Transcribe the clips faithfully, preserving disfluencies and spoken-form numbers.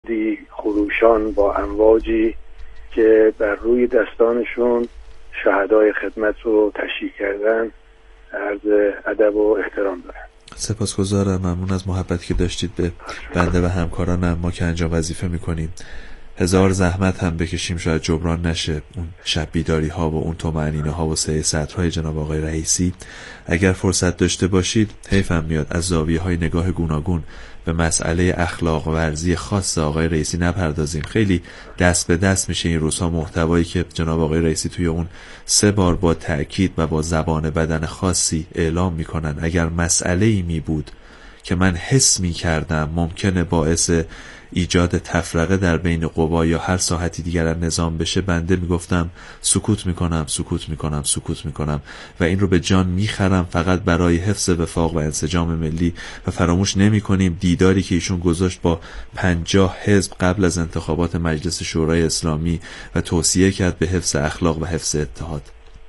جادی خروشان با امواجی که بر روی دستانشون شهدای خدمت رو تشییع کردن، عرض ادب و احترام دارم. سپاسگزارم، ممنون از محبتی که داشتید به بنده و همکارانم. ما که انجام وظیفه میکنیم هزار زحمت هم بکشیم شاید جبران نشه اون شب بیداری ها و اون طمأنینه ها و سه سطرهای جناب آقای رئیسی. اگر فرصت داشته باشید حیفم میاد از زاویه های نگاه گوناگون به مسئله اخلاق ورزی خاص آقای رئیسی نپردازیم. خیلی دست به دست میشه این روزها محتوایی که جناب آقای رئیسی توی اون سه بار با تأکید و با زبان بدن خاصی اعلام میکنن. اگر مسئله‌ای می بود که من حس میکردم ممکنه باعث ایجاد تفرقه در بین قوا یا هر ساحتی دیگر از نظام بشه، بنده میگفتم سکوت میکنم سکوت میکنم سکوت میکنم و این رو به جان میخرم فقط برای حفظ وفاق و انسجام ملی. و فراموش نمیکنیم دیداری که ایشون گذاشت با پنجاه حزب قبل از انتخابات مجلس شورای اسلامی و توصیه کرد به حفظ اخلاق و حفظ اتحاد.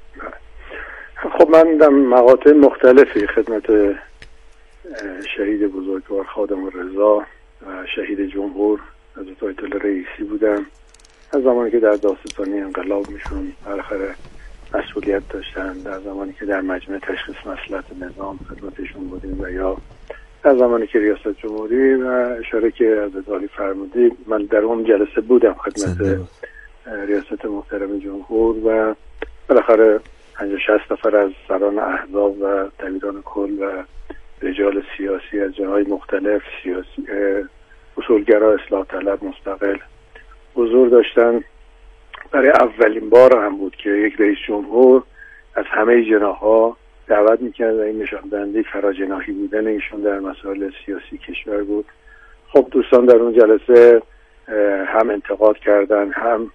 خب من در مقاطع مختلفی خدمت شهید بزرگوار خادم الرضا و شهید جمهور حضرت آیت الله رئیسی بودم. از زمانی که در دادستانی انقلاب میشون بالاخره مسئولیت داشتن، در زمانی که در مجمع تشخیص مصلحت نظام خدمتشون بودیم و یا در زمانی که ریاست جمهوری و اشاره که حضرت عالی فرمودید من در اون جلسه بودم خدمت ریاست محترم جمهور و بالاخره پنجاه شصت نفر از سران احزاب و دبیران کل و رجال سیاسی از جاهای مختلف، سیاسی اصولگرا، اصلاح طلب، مستقل حضور داشتن. برای اولین بار هم بود که یک رئیس جمهور از همه جناح‌ها دعوت می‌کرد و این نشان دهنده فراجناحی بودن ایشون در مسائل سیاسی کشور بود. خب دوستان در اون جلسه هم انتقاد کردن، هم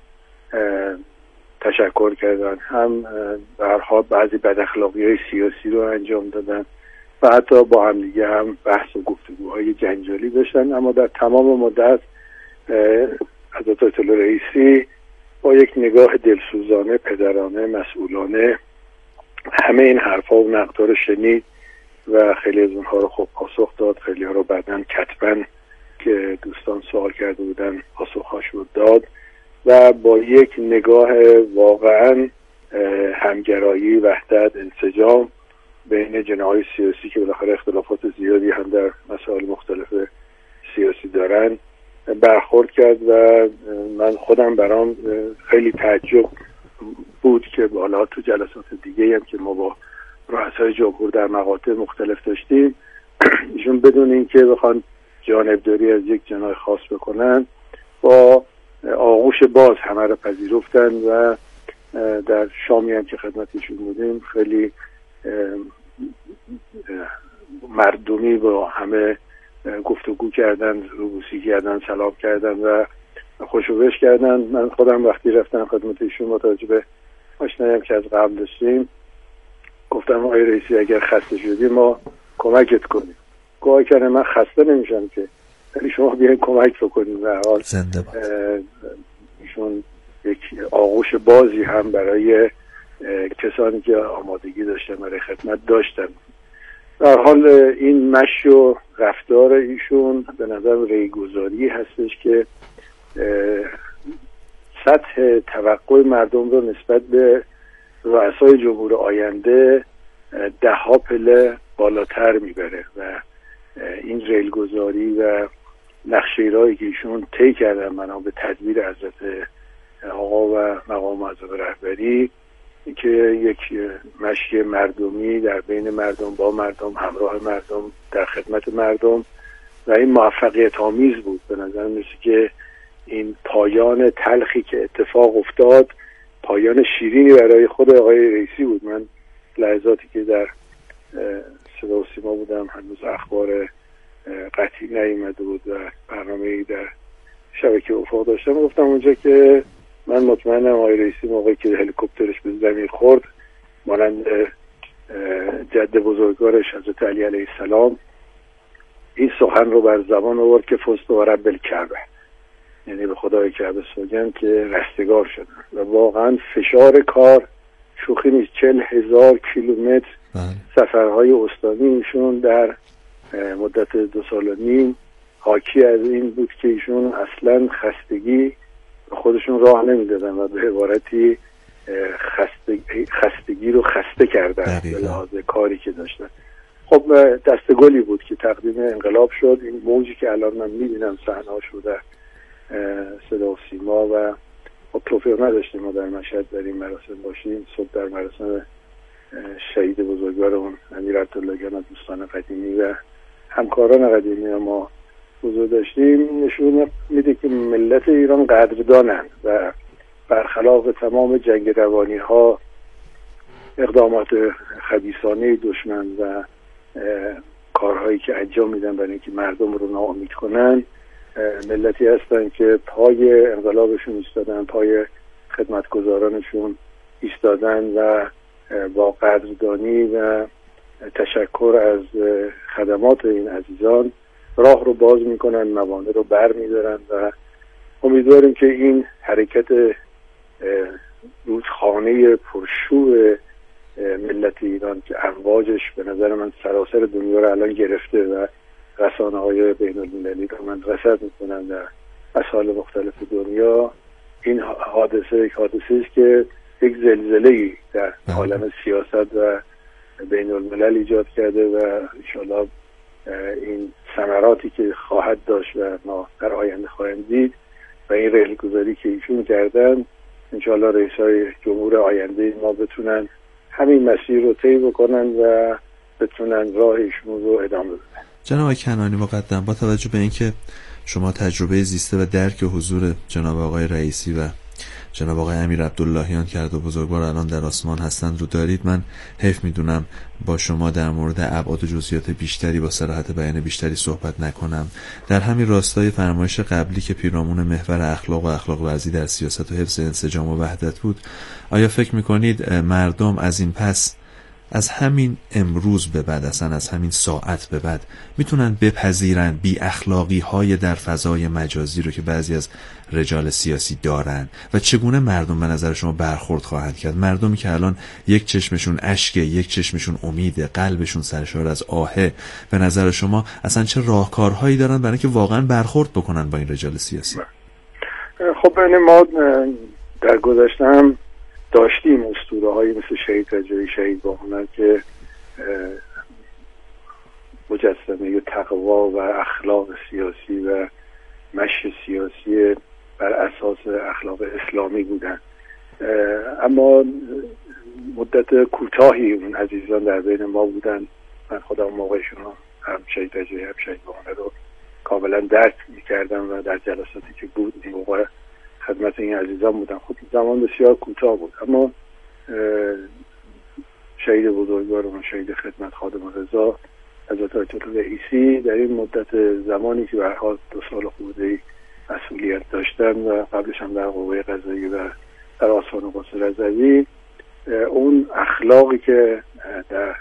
تشکر کردن، هم به هر حال بعضی بداخلاقی‌های سیاسی رو انجام دادن و حتی با هم دیگه هم بحث و گفتگوهای جنجالی داشتن. اما در تمام مدت حضرت آیت الله رئیسی با یک نگاه دلسوزانه، پدرانه، مسئولانه همه این حرفا و نقدها رو شنید و خیلی از اونها رو خب پاسخ داد، خیلی ها رو بعدن کتباً که دوستان سوال کرده بودن پاسخهاش رو داد و با یک نگاه واقعاً همگرایی، وحدت، انسجام بین جناح‌های سیاسی که بالاخره اختلافات زیادی هم در مسائل مختلف سیاسی دارن برخورد کرد و من خودم برام خیلی تعجب بود که بالا تو جلسات دیگه هم که ما با رؤسای جمهور در مقاطع مختلف داشتیم ایشون بدون اینکه بخوان جانبداری از یک جناح خاص بکنن با آغوش باز همه رو پذیرفتن و در شامی هم که خدمتشون بودیم خیلی مردمی با همه گفتگو کردن، روبوسی کردن، سلام کردن و خوشوبش کردن. من خودم وقتی رفتم خدمتشون با توجه به آشنایی که از قبل داشتیم گفتم آقای رئیسی اگر خسته شدی ما کمکت کنیم. گویا کنه من خسته نمیشم که ولی شما بیاین کمک بکنید. و حال ایشون یک آغوش بازی هم برای کسانی که آمادگی داشتن برای خدمت داشتن. در حال این مشی و رفتار ایشون به نظر ریگذاری هستش که سطح توقع مردم رو نسبت به رؤسای جمهور آینده ده ها پله بالاتر میبره و این ریلگذاری و نقشه‌رایی که ایشون طی کردن بنا به تدبیر حضرت آقا و مقام معظم رهبری که یک مشی مردمی در بین مردم، با مردم، همراه مردم، در خدمت مردم و این موفقیت آمیز بود. به نظر میسه که این پایان تلخی که اتفاق افتاد پایان شیرینی برای خود آقای رئیسی بود. من لحظاتی که در صدا و سیما بودم هنوز اخبار قطعی نیامده بود و برنامه‌ای در شبکه افاق داشتم گفتم اونجا که من مطمئنم آقای رئیسی موقعی که هلیکوپترش به زمین خورد مانند جد بزرگوارش حضرت علی علیه السلام این سخن رو بر زبان آورد که فزت و رب الکعبه، یعنی به خدای کعبه سوگند که رستگار شدن. و واقعا فشار کار شوخی نیست. چل هزار کیلومتر سفرهای استانی ایشون در مدت دو سال و نیم حاکی از این بود که ایشون اصلا خستگی به خودشون راه نمیدادن و به عبارتی خستگی, خستگی رو خسته کردن به لحاظ کاری که داشتن. خب دستگلی بود که تقدیم انقلاب شد. این موجی که الان من میبینم صحنه‌اشو در صدا و سیما و خب توفیق نداشتیم ما در مشهد در این مراسم باشیم. صبح در مراسم شهید بزرگوارمون امیر عبداللهیان و دوستان قدیمی و همکاران قدیمی ما حضور داشتیم، نشون میده که ملت ایران قدردانند و برخلاف تمام جنگ روانی ها، اقدامات خبیثانه دشمن و کارهایی که انجام میدن برای اینکه مردم رو ناامید کنن، ملتی هستن که پای انقلابشون ایستادن، پای خدمتگزارانشون ایستادن و با قدردانی و تشکر از خدمات این عزیزان راه رو باز میکنن، موانع رو بر میدارن و امیدواریم که این حرکت رودخانه پرشور ملت ایران که امواجش به نظر من سراسر دنیا رو الان گرفته و رسانه های بین المللی رو من رصد میکنن در مسائل مختلف دنیا، این حادثه یک حادثه است که یک زلزله‌ای در عالم سیاست و بین الملل ایجاد کرده و انشاءالله این ثمراتی که خواهد داشت و ما در آینده خواهیم دید و این راهگذاری که ایشون کردن، انشاءالله رئیسای جمهور آینده ما بتونن همین مسیر رو طی بکنن و بتونن راه ایشون رو ادامه بدن. جناب آقای کنعانی مقدم، با توجه به اینکه شما تجربه زیسته و درک حضور جناب آقای رئیسی و جناب آقای امیر عبداللهیان که دو بزرگوار الان در آسمان هستند رو دارید، من حیف میدونم با شما در مورد ابعاد و جزئیات بیشتری با صراحت بیان بیشتری صحبت نکنم. در همین راستای فرمایش قبلی که پیرامون محور اخلاق و اخلاق ورزی در سیاست و حفظ انسجام و وحدت بود، آیا فکر میکنید مردم از این پس، از همین امروز به بعد، اصلا از همین ساعت به بعد میتونن بپذیرن بی اخلاقی های در فضای مجازی رو که بعضی از رجال سیاسی دارن و چگونه مردم به نظر شما برخورد خواهند کرد؟ مردمی که الان یک چشمشون اشکه، یک چشمشون امیده، قلبشون سرشار از آهه، به نظر شما اصلا چه راهکارهایی دارن برای اینکه واقعا برخورد بکنن با این رجال سیاسی؟ خب ببینید، ما در گذشته هم داشتیم اسطوره هایی مثل شهید رجایی، شهید باهنر که مجسمه تقوا و اخلاق سیاسی و مشی سیاسی بر اساس اخلاق اسلامی بودن. اما مدت کوتاهی اون عزیزان در بین ما بودن. من خودم موقعشون هم شهید رجایی هم شهید باهنر رو کاملا درک میکردم و در جلساتی که بود این موقع خدمت این عزیزان بودن. خود زمان بسیار کوتاه بود، اما شهید بزرگوارمون، شهید خدمت خادم رضا حضرت آیت الله رئیسی در این مدت زمانی که به هر حال دو سال خورده مسئولیت داشتن و قبلش هم در قوه قضاییه و در آستان قدس رضوی، اون اخلاقی که در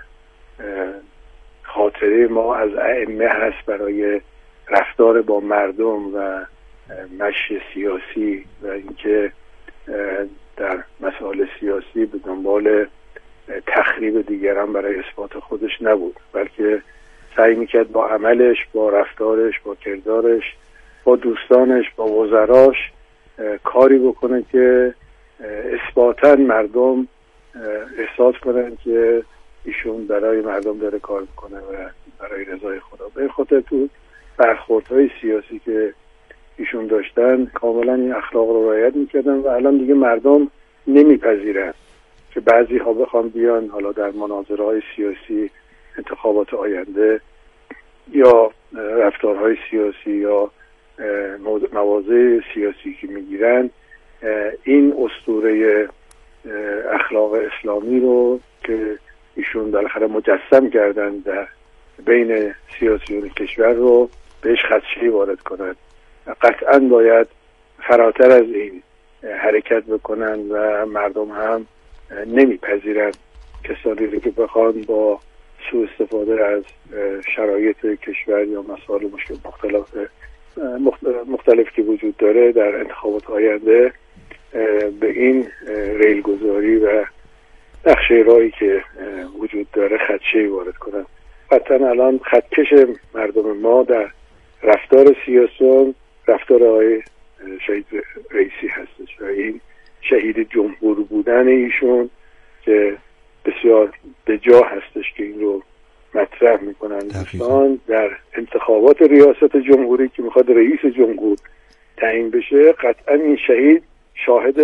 خاطره ما از ائمه هست برای رفتار با مردم و مشی سیاسی و اینکه در مسائل سیاسی به دنبال تخریب دیگران برای اثبات خودش نبود، بلکه سعی میکرد با عملش، با رفتارش، با کردارش، با دوستانش، با وزراش کاری بکنه که اثباتاً مردم احساس کنن که ایشون برای مردم داره کار میکنه و برای رضای خدا. به خاطر تو برخوردهای سیاسی که ایشون داشتن کاملا این اخلاق رو رعایت میکردن و الان دیگه مردم نمیپذیرن که بعضی ها بخوان بیان حالا در مناظره های سیاسی، انتخابات آینده یا رفتارهای سیاسی یا مواضع سیاسی که میگیرن، این اسطوره اخلاق اسلامی رو که ایشون بالاخره مجسم کردن در بین سیاسیون کشور رو بهش خدشه‌ای وارد کنن. قطعا باید فراتر از این حرکت بکنن و مردم هم نمیپذیرن کسانی رو که بخوان با سوء استفاده از شرایط کشور یا مسائل مختلف مختلف که وجود داره در انتخابات آینده به این ریلگذاری و نقشه راهی که وجود داره خدشه‌ای وارد کنن. قطعا الان خطکش مردم ما در رفتار سیاسی رفتار آقای شهید رئیسی هستش و این شهید جمهور بودن ایشون که بسیار بجا هستش که این رو مطرح میکنن دوستان در انتخابات ریاست جمهوری که میخواد رئیس جمهور تعیین بشه. قطعا این شهید شاهد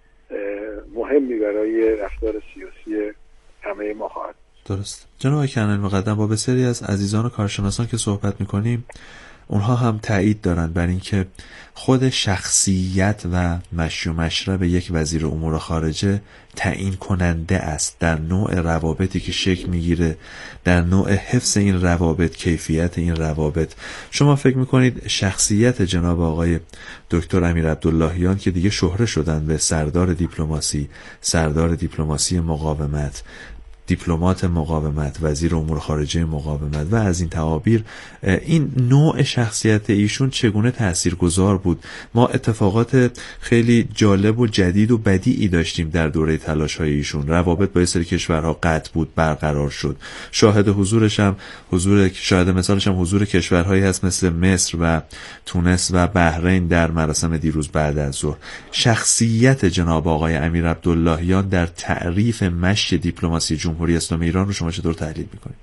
مهمی برای رفتار سیاسی همه ما خواهد. درست. جناب کنعانی مقدم، با بسیاری از عزیزان و کارشناسان که صحبت میکنیم اونها هم تایید دارن بر این که خود شخصیت و مشی و مشرب یک وزیر امور خارجه تعیین کننده است در نوع روابطی که شکل میگیره، در نوع حفظ این روابط، کیفیت این روابط. شما فکر میکنید شخصیت جناب آقای دکتر امیر عبداللهیان که دیگه شهره شدن به سردار دیپلماسی، سردار دیپلماسی مقاومت، دیپلمات مقاومت، وزیر امور خارجه مقاومت و از این تعابیر، این نوع شخصیت ایشون چگونه تاثیرگذار بود؟ ما اتفاقات خیلی جالب و جدید و بدیعی داشتیم در دوره تلاش‌های ایشون. روابط با یه سری کشورها قطع بود، برقرار شد. شاهد حضورش هم حضور شاهد مثالش هم حضور کشورهایی هست مثل مصر و تونس و بحرین در مراسم دیروز بعد از ظهر. شخصیت جناب آقای امیر عبداللهیان در تعریف مشی دیپلماسی جمهوری اسلامی ایران رو شما چطور تحلیل میکنید؟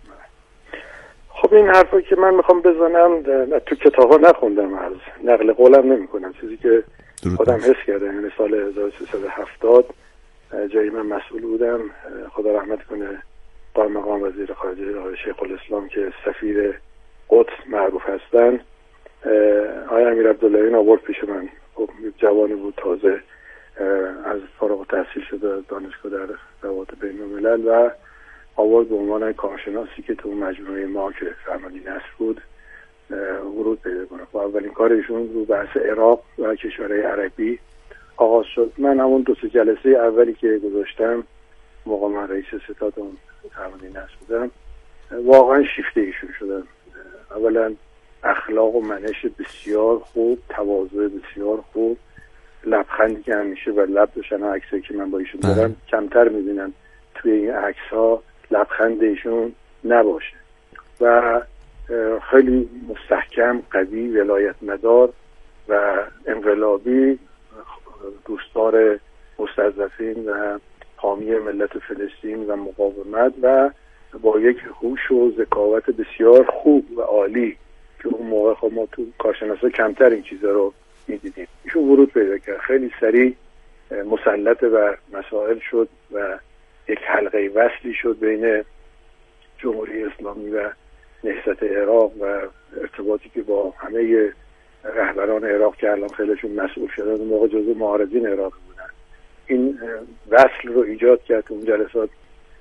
خب این حرفی که من میخوام بزنم تو کتابا نخوندم، از نقل قولم نمیکنم، چیزی که خودم حس کردم. یعنی سال هزار و سیصد و هفتاد جایی من مسئول بودم، خدا رحمت کنه قائم مقام وزیر خارجه آقای شیخ الاسلام که سفیر قدس معروف هستن، آقای امیر عبداللهیان آورد پیش من. خب جوانی بود، تازه از فارغ التحصیل شده دانشگاه در روابط بین الملل و آورد به عنوان کارشناسی که تو مجموعه ما که فرماندهی نصر بود ورود پیدا کنه. و اولین کار ایشون رو بحث عراق و کشورهای عربی آغاز شد. من همون دو سه جلسه اولی که گذاشتم موقع من رئیس ستاد اون فرماندهی نصر بودم واقعا شیفته ایشون شدم. اولا اخلاق و منش بسیار خوب، تواضع بسیار خوب، لبخندی که همیشه و لب داشتن. عکسایی که من با ایشون دارم کمتر میبینم توی این عکس ها لبخند ایشون نباشه و خیلی مستحکم، قوی، ولایت مدار و انقلابی، دوستدار مستضعفین و حامی ملت فلسطین و مقاومت و با یک هوش و ذکاوت بسیار خوب و عالی که اون موقع خب ما تو کارشناسا کمتر این چیزا رو میدیدیم. ایشون ورود پیدا کرد، خیلی سریع مسلط بر مسائل شد و یک حلقه وصلی شد بین جمهوری اسلامی و نهضت عراق و ارتباطی که با همه رهبران عراق که الان خیلیشون مسئول شدن اون موقع جزو معارضین عراق بودن، این وصل رو ایجاد کرد. اون جلسات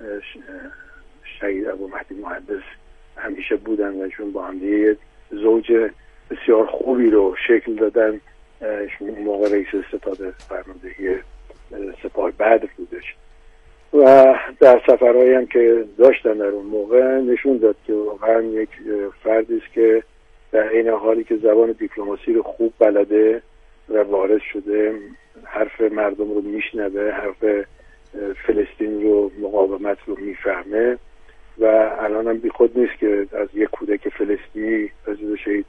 شهید ابو مهدی مهندس همیشه بودن و ایشون با هم دیگه زوج بسیار خوبی رو شکل دادن. موقع رئیس ستاد فرماندهی سپاه بدر بودش و در سفرهایی هم که داشتن در اون موقع نشون داد که واقعا یک فردی است که در این حالی که زبان دیپلماسی رو خوب بلده و وارد شده، حرف مردم رو میشنوه، حرف فلسطین رو، مقاومت رو میفهمه و الان هم بی خود نیست که از یک کودک فلسطینی حضرت شهید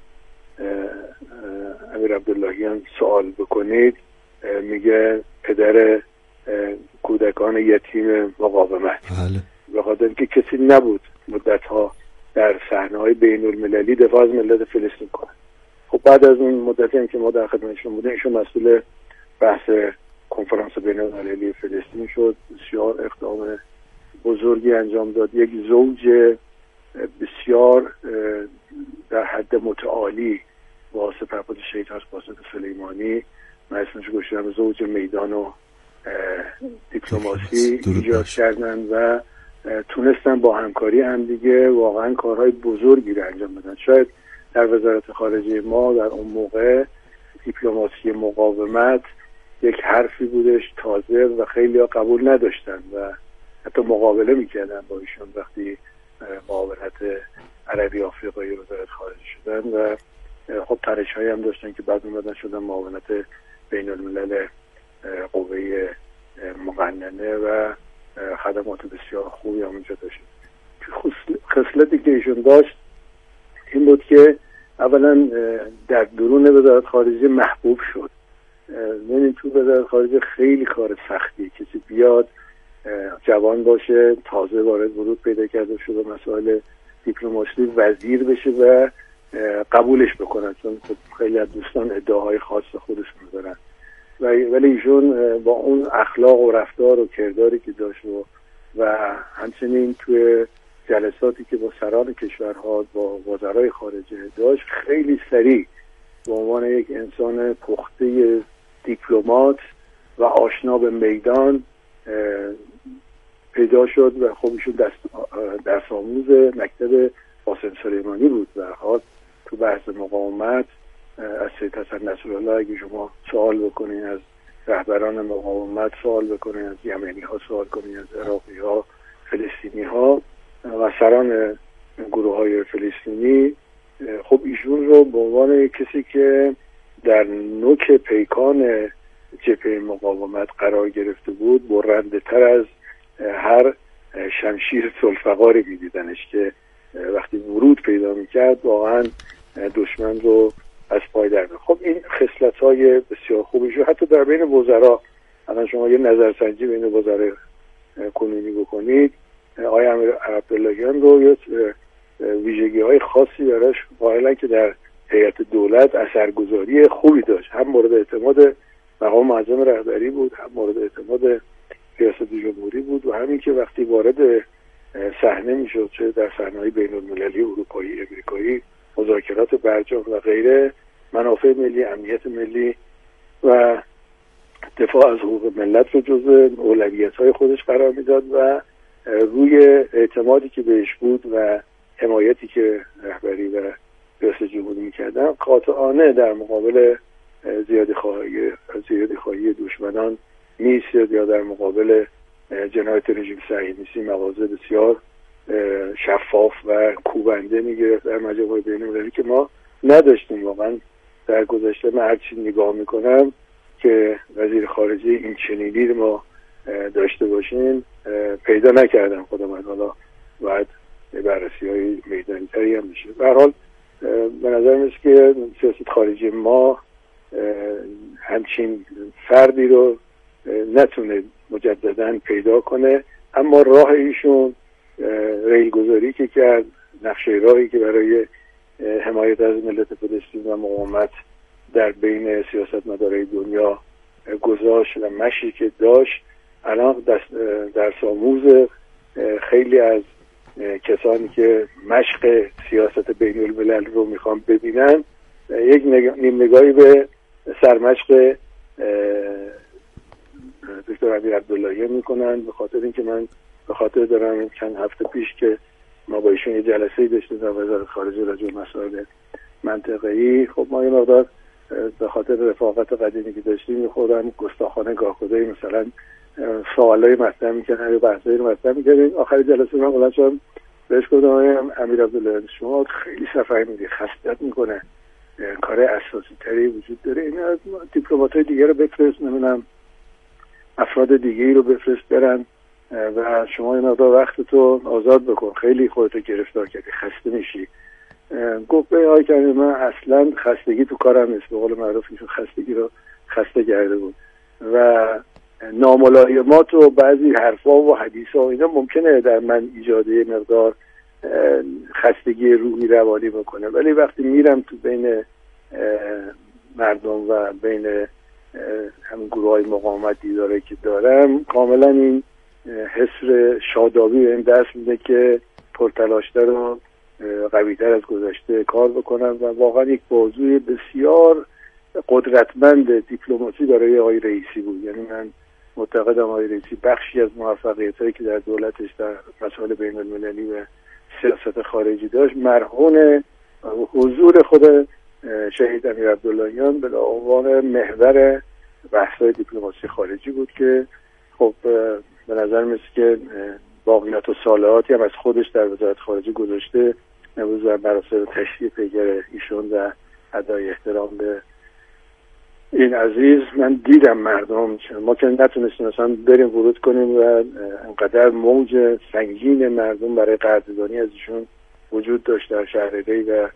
امیر عبداللهیان سوال بکنید میگه پدر کودکان یتیم مقاومت. بله. به خاطر اینکه کسی نبود مدت‌ها در صحنه‌های بین المللی دفاع از ملت فلسطین کنه. خب بعد از اون مدتی هم که ما در خدمتشون بودیم ایشون مسئول بحث کنفرانس بین المللی فلسطین شد، بسیار اقدام بزرگی انجام داد. یک زوج بسیار در حد متعالی با سپهبد شهید قاسم سلیمانی، من اسمش گذاشتم زوج میدان و دیپلماسی ایجاد کردن و تونستن با همکاری هم دیگه واقعا کارهای بزرگی رو انجام بدن. شاید در وزارت خارجه ما در اون موقع دیپلماسی مقاومت یک حرفی بودش تازه و خیلی ها قبول نداشتن و حتی مقابله میکردن با ایشون وقتی معاونت عربی آفریقایی وزارت خارجه شدن و خب ترش هایی هم داشتن که بعد اومدن شدن معاونت بین الملل قوه مقننه و خدمات بسیار خوبی هم اونجا داشت. خصلتی که ایشون داشت این بود که اولا در درون وزارت خارجه محبوب شد. یعنی تو وزارت خارجه خیلی کار سختی، کسی بیاد جوان باشه، تازه وارد ورود پیدا کرده شده مسائل دیپلماسی، وزیر بشه و قبولش بکنن، چون خیلی از دوستان ادعاهای خاص خودشون دارن. ولی ایشون با اون اخلاق و رفتار و کرداری که داشت و, و همچنین توی جلساتی که با سران کشورها، با وزرای خارجه داشت، خیلی سریع به عنوان یک انسان پخته دیپلمات و آشنا به میدان پیدا شد و خب ایشون دست درس آموز مکتب قاسم سلیمانی بود. و حال تو بحث مقاومت از سید حسن نصرالله اگه شما سوال بکنین، از رهبران مقاومت سوال بکنین، از یمنی ها سوال کنین، از عراقی ها، فلسطینی ها و سران گروه های فلسطینی، خب ایشون رو به عنوان کسی که در نوک پیکان جبهه مقاومت قرار گرفته بود، برنده تر از هر شمشیر ذوالفقاری می‌دیدنش که وقتی ورود پیدا می‌کرد واقعا دشمن رو از پای در می‌آورد. خب این خصلت‌های بسیار خوبی شد. حتی در بین وزرا، الان شما یه نظرسنجی بین وزرای کنونی بکنید، آقای امیر عبداللهیان رو یه ویژگی‌های خاصی براش قائلن که در هیئت دولت اثرگذاری خوبی داشت. هم مورد اعتماد مقام معظم رهبری بود، هم مورد اعتماد ریاست جمهوری بود و همین که وقتی وارد صحنه میشد، چه در صحنه‌های بین‌المللی، اروپایی، امریکایی، مذاکرات برجام و غیره، منافع ملی، امنیت ملی و دفاع از حقوق ملت رو جزو اولویت‌های خودش قرار میداد و روی اعتمادی که بهش بود و حمایتی که رهبری و ریاست جمهوری میکردن، قاطعانه در مقابل زیادی خواهی زیادی خواهی دشمنان می‌ایستاد یا در مقابل جنایت رژیم صهیونیستی مواضع بسیار شفاف و کوبنده میگرفت در مجامع بین‌المللی که ما نداشتیم. واقعا در گذشته من هرچی نگاه میکنم که وزیر خارجه این چنینی رو ما داشته باشیم پیدا نکردم. خودم حالا باید بررسی های میدانی تری هم میشه. به هر حال به نظر میاد که سیاست خارجی ما همچین فردی رو نتونه مجددا پیدا کنه، اما راه ایشون ریلگذاری که کرد، نقشه راهی که برای حمایت از ملت فلسطین و مقاومت در بین سیاستمدارای دنیا گذاشت و مشی که داشت، الان درس آموز خیلی از کسانی که مشق سیاست بین الملل رو میخوان ببینن، یک نیم نگاهی به سرمشق دکتر امیر عبداللهیان میکنن. به خاطر اینکه من به خاطر دارم چند هفته پیش که ما با ایشون یه جلسه‌ای داشتیم در وزارت خارجه راجع به مسائل منطقه‌ای، خب ما یه مقدار به خاطر رفاقت قدیمی که داشتیم خودم گستاخانه گاه خدایی مثلا سوالای مطرح می‌کردن یا بحثایی رو مطرح می‌کردیم. آخر جلسه من بلند شدم بهش گفتم امیر عبداللهیان شما خیلی صفحه میدی، خستت میکنه، کار اساسی تری وجود داره، اینا دیپلمات‌های دیگه رو بفرست، نمیدونم افراد دیگه رو بفرست برن و شما این مقدار وقت تو آزاد بکن، خیلی خودتو گرفتار کردی، خسته میشی. گفت به آقای کریمی من اصلا خستگی تو کارم نیست، به قول معروف ایشون خستگی رو خسته کرده بود و ناملایمات و بعضی حرفا و حدیثا و اینا ممکنه در من ایجاد یه مقدار خستگی روحی روانی بکنه، ولی وقتی میرم تو بین مردم و بین همین گروه های مقاومت دیداره که دارم، کاملا این حس شادابی به این دست میده که پرتلاشتر و قویتر از گذشته کار بکنم و واقعا یک بازوی بسیار قدرتمند دیپلماسی برای آقای رئیسی بود. یعنی من معتقدم آقای رئیسی بخشی از موفقیتایی که در دولتش در مسائل بین المللی و سیاست خارجی داشت مرهون حضور خود شهید امیر عبداللهیان به عنوان محور بحث‌های دیپلماسی خارجی بود که خب به نظر میاد که باقیات و صالحاتی هم از خودش در وزارت خارجه گذاشته. امروز در مراسم تشریف پیگر ایشون و ادای احترام به این عزیز من دیدم مردم، ما که نتونستیم مثلا بریم ورود کنیم و انقدر موج سنگین مردم برای قدردانی از ایشون وجود داشت در شهر ری و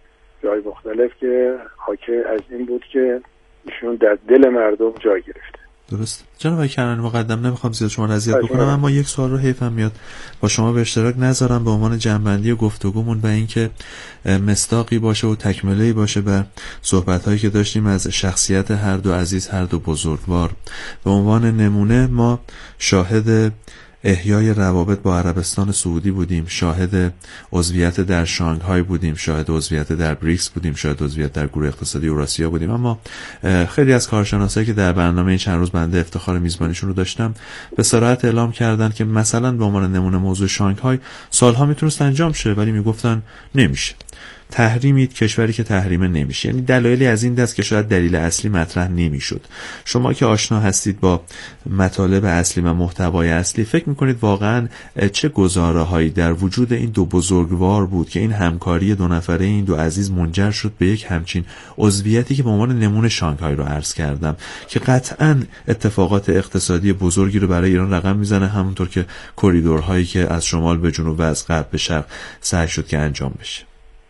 جای مختلف که حاکی از این بود که ایشون در دل مردم جای گرفته. درست. جناب کنعانی مقدم، نمیخوام زیاد شما اذیت بکنم، اما یک سوال رو حیفم میاد با شما به اشتراک نذارم به عنوان جنبندی گفتگومون و اینکه مصداقی باشه و تکمله‌ای باشه بر صحبت‌هایی که داشتیم از شخصیت هر دو عزیز، هر دو بزرگوار. به عنوان نمونه ما شاهد احیای روابط با عربستان سعودی بودیم، شاهد عضویت در شانگهای بودیم، شاهد عضویت در بریکس بودیم، شاهد عضویت در گروه اقتصادی اوراسیا بودیم. اما خیلی از کارشناسایی که در برنامه این چند روز بنده افتخار میزبانیشون رو داشتم به صراحت اعلام کردن که مثلا به عنوان نمونه موضوع شانگهای سالها میتونست انجام شه ولی میگفتن نمیشه. تحریمید کشوری که تحریم نمیشه. یعنی دلایلی از این دست که شاید دلیل اصلی مطرح نمیشد. شما که آشنا هستید با مطالب اصلی و محتوای اصلی، فکر میکنید واقعا چه گزاره‌هایی در وجود این دو بزرگوار بود که این همکاری دو نفره این دو عزیز منجر شد به یک همچین عضویتی که به عنوان نمونه شانگهای رو عرض کردم که قطعاً اتفاقات اقتصادی بزرگی رو برای ایران رقم میزنه، همونطور که کریدورهایی که از شمال به جنوب و از غرب به شرق سعی شد که انجام بشه.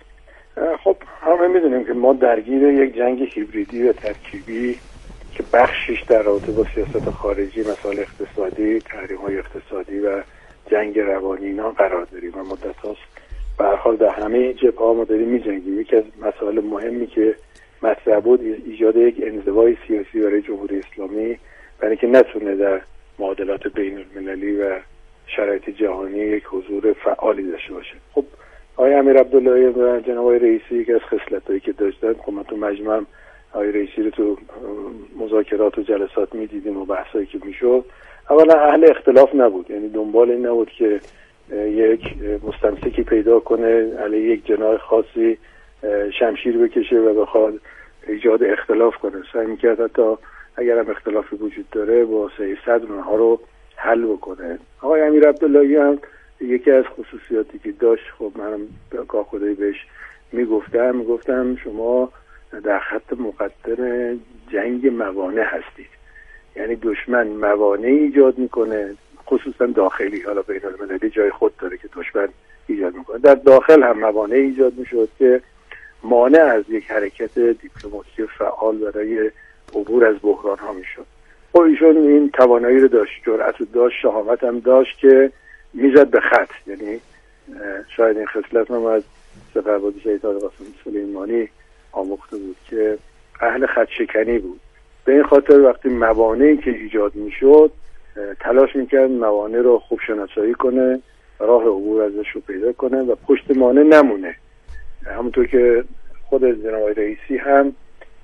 خب همه میدونیم که ما درگیر یک جنگ هیبریدی و ترکیبی که بخشش در رابطه با سیاست خارجی، مسائل اقتصادی، تحریم‌های اقتصادی و جنگ روانی اینا قرار داریم و مدت هاست به هر حال در همه جبهه‌ها ما داریم می‌جنگیم. یکی از مسائل مهمی که مطرح بود ایجاد یک انزوای سیاسی برای جمهوری اسلامی برای اینکه نتونه در معادلات بین‌المللی و شرایط جهانی یک حضور فعالی داشته باشه. خب آقای امیر عبداللهی و جناب آقای رئیسی یکی از خصلتایی که داشتن، خب من تو مجمع آقای رئیسی رو تو مذاکرات و جلسات میدیدیم و بحثایی که میشد، اولا اهل اختلاف نبود، یعنی دنبال این نبود که یک مستمسکی پیدا کنه علیه یک جناح خاصی شمشیر بکشه و بخواد ایجاد اختلاف کنه. سعی میکرد حتی اگر هم اختلافی وجود داره با سعی صدر اونها رو حل بکنه. آقای امیر عبداللهی هم یکی از خصوصیاتی که داشت، خب منم گاه خدایی بهش میگفتم میگفتم شما در خط مقدم جنگ موانع هستید، یعنی دشمن موانع ایجاد میکنه، خصوصا داخلی، حالا بین المللی جای خود داره که دشمن ایجاد میکنه، در داخل هم موانع ایجاد میشد که مانع از یک حرکت دیپلماتیک فعال برای عبور از بحران ها میشد. خب ایشون این توانایی رو داشت، جرأت رو داشت، شهامت هم داشت که میزد به خط. یعنی شاید این خصلت ما از سپهبد شهید قاسم سلیمانی آموخته بود که اهل خط شکنی بود. به این خاطر وقتی موانعی که ایجاد میشد تلاش میکرد موانع رو خوب شناسایی کنه، راه عبور ازش رو پیدا کنه و پشت مانع نمونه. همونطور که خود جناب رئیسی هم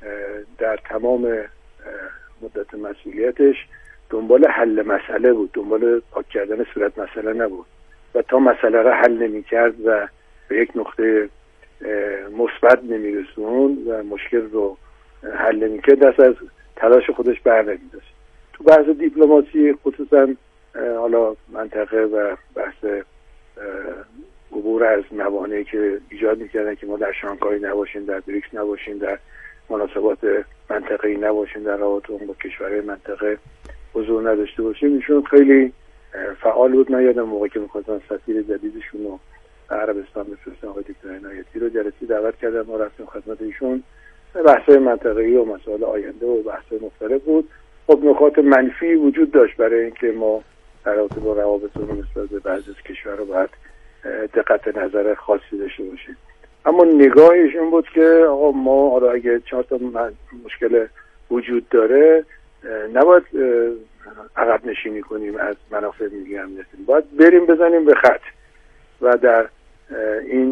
در تمام مدت مسئولیتش دنبال حل مسئله بود، دنبال پاک کردن صورت مسئله نبود و تا مسئله را حل نمی کرد و به یک نقطه مثبت نمی رسوند و مشکل رو حل نمی کرد دست از تلاش خودش بر نمی داشت. تو بحث دیپلماسی خصوصا حالا منطقه و بحث عبور از موانعی که ایجاد می کردن که ما در شانگهای نباشیم، در بریکس نباشیم، در مناسبات منطقه‌ای نباشیم، در رابطه با کشورهای منطقه حضور نداشته باشیم، ایشون خیلی فعال بود. من یادم موقعی که می‌خواستن سفیر جدیدشون رو عربستان بفرستن، آقای دکتر عنایتی رو جلسه دعوت کردم، ما رفتیم خدمت ایشون، بحث‌های منطقه‌ای و مسائل آینده و بحث‌های مختلف بود. خب نکات منفی وجود داشت برای اینکه ما در رابطه با روابطمون نسبت به بعضی از کشورها باید دقت نظر خاصی داشته باشیم. اما نگاهش این بود که آقا ما حالا اگه چهار تا مشکل وجود داره نباید عقب نشینی کنیم از منافع ملی امنیتی، باید بریم بزنیم به خط و در این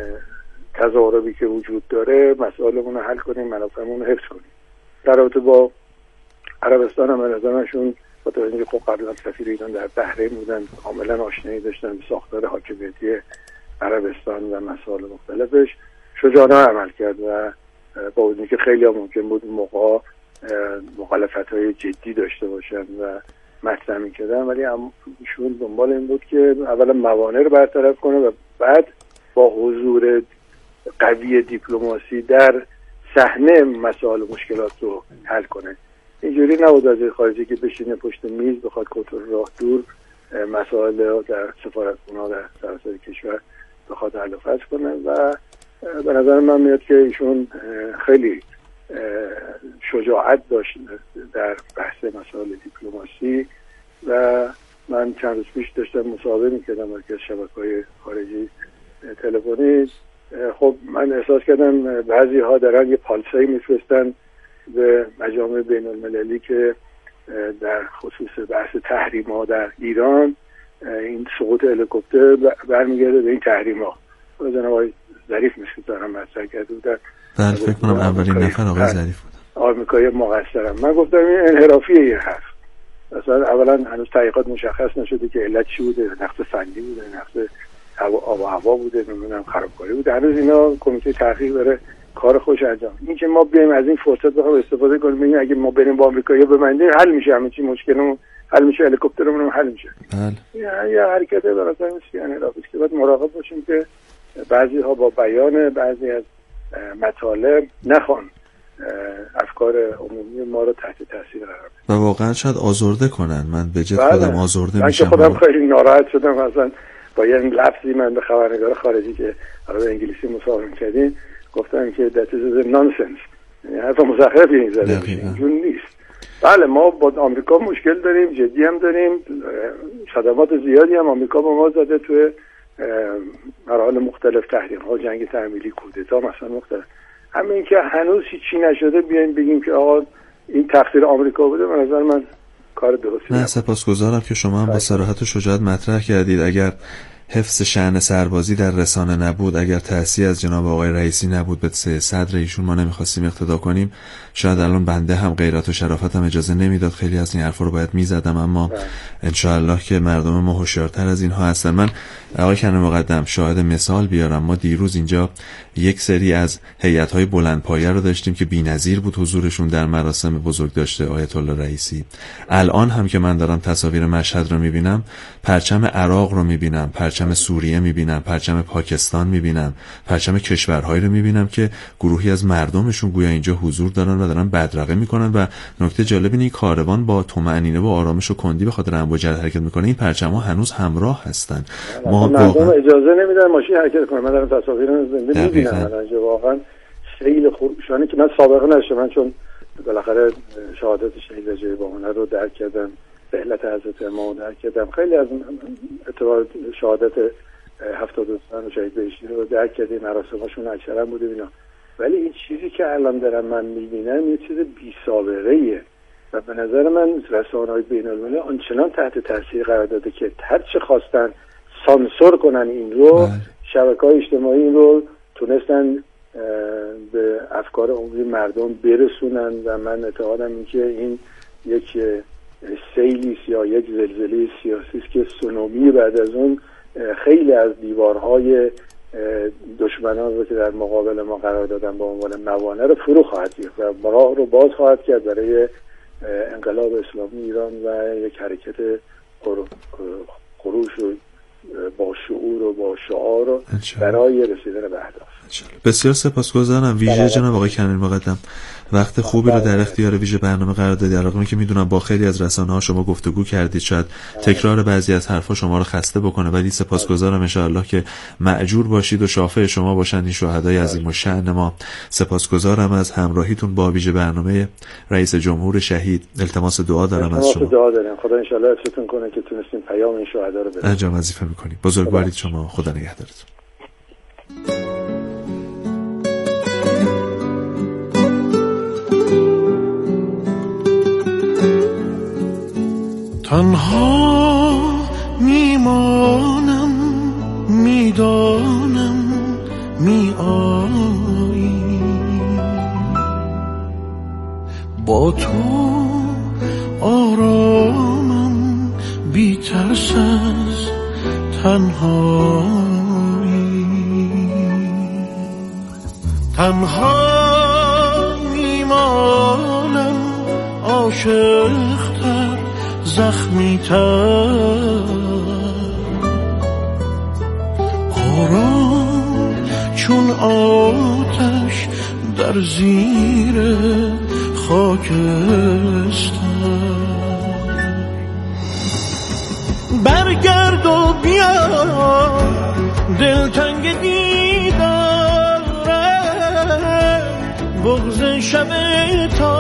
تضاربی که وجود داره مسائلمون رو حل کنیم، منافعمون رو حفظ کنیم. در رابطه با عربستان هم نظرشون با توجه اینکه خب قبلا سفیر ایران در بحرین بودن، کاملا آشنایی داشتن به ساختار حاکمیتی عربستان و مسائل مختلفش، شجاعانه عمل کرد و با وجودی که خیلی ها ممکن بود موقع مخالفت‌های جدی داشته باشن و مطرح می‌کردن، ولی ایشون دنبال این بود که اولا موانع رو برطرف کنه و بعد با حضور قوی دیپلماسی در صحنه مسائل و مشکلات رو حل کنه. اینجوری نبود وزیر خارجه که بشینه پشت میز بخواد کنترل راه دور مسائل در سفارتخونه‌ها در سراسر کشور بخواد حل و فصل کنه و به نظر من میاد که ایشون خیلی شجاعت داشت در بحث مسائل دیپلماسی و من چند روز پیش داشتم مصاحبه میکردم مرکز شبکه‌های خارجی تلفنی. خب من احساس کردم بعضی ها دارن یه پالسایی میفرستن به مجامع بین المللی که در خصوص بحث تحریم ها در ایران این سقوط هلیکوپتر برمیگرده به این تحریم ها. جناب آقای ظریف مثل دارم مطرح کرده بودن. بله فکر کنم اولین نفر آقای ظریف بودن. آمریکایی مقصرم. من گفتم این انحرافیه این حرف. مثلا اولا هنوز تحقیقات مشخص نشده که علت چی بوده، نقص فنی بوده، نقص آب و هوا بوده، نمیدونم خرابکاری بوده. هنوز اینا کمیته تحقیق داره کار خوش انجام. این که ما بیایم از این فرصت بخوام استفاده کنیم ببینیم اگه ما بریم با آمریکایی‌ها ببندیم حل میشه همه چی، مشکلمون حل میشه، هلیکوپترمون هم حل میشه. بله. یا یا حرکت به نظر میاد انحرافی که باید مراقب باشیم که بعضی ها با بیان بعضی از مطالب نخوان افکار عمومی ما رو تحت تاثیر قرار بدن و واقعا شاید آزرده کنن. من به جد بله. خودم آزرده میشم. من خودم خیلی ناراحت شدم مثلا با یه لفظی من به خبرنگار خارجی که حالا به انگلیسی مصاحبه می‌کردیم گفتم که that is nonsense، یعنی حرف مزخرفی این زده میشه، اینجور نیست. بله ما با آمریکا مشکل داریم، جدی هم داریم، صدمات زیادی هم آمریکا با ما زده توی مراحل مختلف، تحریم ها، جنگ تحمیلی، کودتا مثلا مختلف. همین که هنوز هیچی نشده بیایم بگیم که آقا این تقصیر آمریکا بوده، به نظر من کار درستی نه. سپاسگزارم که شما هم با صراحت و شجاعت مطرح کردید. اگر حفظ شأن سربازی در رسانه نبود، اگر تأثیر از جناب آقای رئیسی نبود به صدر ایشون ما نمیخواستیم اقتدا کنیم، شاید الان بنده هم غیرت و شرافتم اجازه نمیداد خیلی از این حرفا رو باید میزدم. اما انشاءالله که مردم ما هوشیارتر از اینها هستن. من آقای کنه مقدم شاهد مثال بیارم. ما دیروز اینجا یک سری از هیئت‌های بلندپایه رو داشتیم که بی‌نظیر بود حضورشون در مراسم بزرگ داشته آیت الله رئیسی. الان هم که من دارم تصاویر مشهد رو میبینم، پرچم عراق رو میبینم، پرچم سوریه میبینم، پرچم پاکستان میبینم، پرچم کشورهایی رو میبینم که گروهی از مردمشون گویا اینجا حضور دارن و دارن بدرقه میکنن. و نکته جالب اینه کاروان با طمأنینه و آرامش و کندی به خاطر امواج حرکت میکنه. این پرچم‌ها هنوز همراه هستن. ما مردم اجازه نمیدن ماشین حرکت کنه. من دارم تصاویر رو زنده میبینم. من واقعا خیلی خوب شانه که من سابقه نشه، من چون بالاخره شهادت شهید رجایی باهنر رو درک کردم، رحلت حضرت امام درک کردم، خیلی از اعتبار شهادت هفتاد و دو شهید بهشتی رو درک کردیم، مراسمشون اکثرا بوده اینا. ولی این چیزی که الان دارم من میبینم یه چیز بی سابقه ایه و به نظر من رسانه‌های بین‌المللی آنچنان تحت تاثیر قرار داده که هر چه خواستن سانسور کنن این رو، شبکه‌های اجتماعی این رو تونستن به افکار عمومی مردم برسونن و من اعتقادم این که این یک سیلی یا یک زلزله سیاسی است که سونامی بعد از اون خیلی از دیوارهای دشمنان رو که در مقابل ما قرار دادن با عنوان موانع رو فرو خواهد گرفت و راه رو باز خواهد کرد برای انقلاب اسلامی ایران و یک حرکت خروش و با شعور و با شعار رو برای رسیدن به اهداف. بسیار سپاسگزارم. ویژه جناب آقای کنیر مقدم وقت خوبی رو در اختیار ویژه برنامه قرار دادید. علاوه که میدونم با خیلی از رسانه‌ها شما گفتگو کردید، شاید تکرار بعضی از حرفا شما رو خسته بکنه، ولی سپاسگزارم. ان شاءالله که مأجور باشید و شافع شما باشند این شهدای عظیم الشأن ما. سپاسگزارم از همراهیتون با ویژه برنامه رئیس جمهور شهید. التماس دعا دارم از شما. دعا دارم خدا ان شاءالله حفظتون کنه که تونستیم پیام این شهدا رو برسونیم. انجام وظیفه می‌کنید. بزرگوارید شما. خدا نگهدارتون. تنها میمانم، میدانم میایی، با تو آرامم، بی ترس از تنهایی. تنها میمانم، عاشق‌تر، زخمی تر، آرام چون آتش در زیر خاکستر. برگرد و بیا دلتنگ دیدم، شب تا